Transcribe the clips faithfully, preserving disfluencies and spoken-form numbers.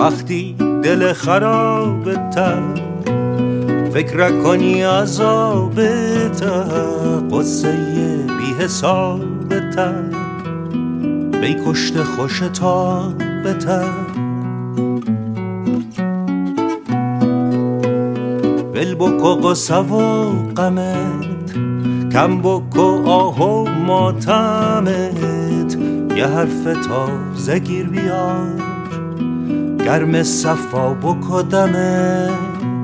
وقتی دل خراب تر فکر کنی عذاب تر قصه بی حساب تر بی کشت خوش تا بتر بل بکو قصه و غمت کم بکو آه و ماتمت یه حرف تازه گیر بیار گرم صفا بکو دمت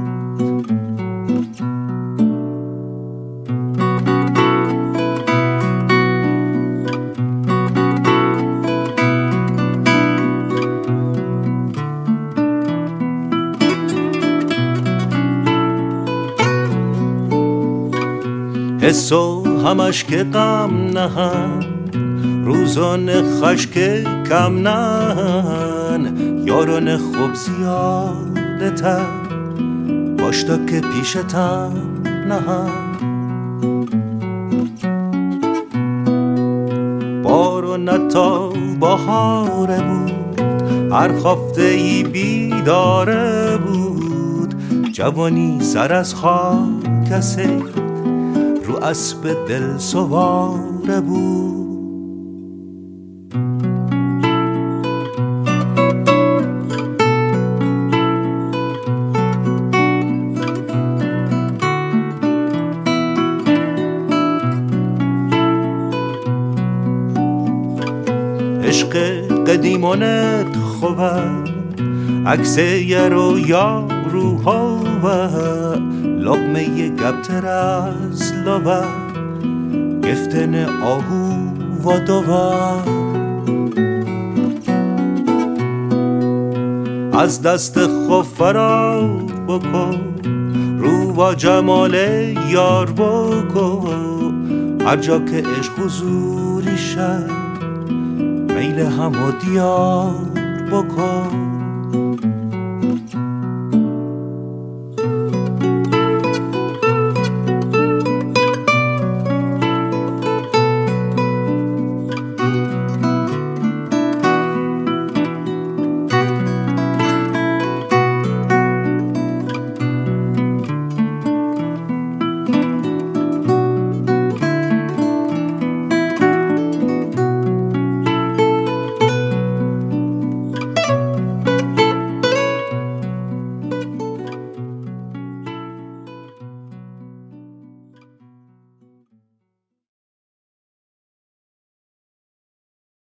حسو همش که غم نهن روزان خشک کم نهن یاران خوب زیاده تر باشتا که پیشتم نهن بارو نتا بهاره بود هر خفته ای بیداره بود جوانی سر از خاک کسید رو اسب دل سواره بود عشق قدیمانت خوبه عکس یر و یا روحا و لقمه ی گبتر از لبه گفتن آهو و دوه از دست خوب فرار بکن رو و جمال یار بکن هر جا که عشق حضوری شد میل هم و دیار بکن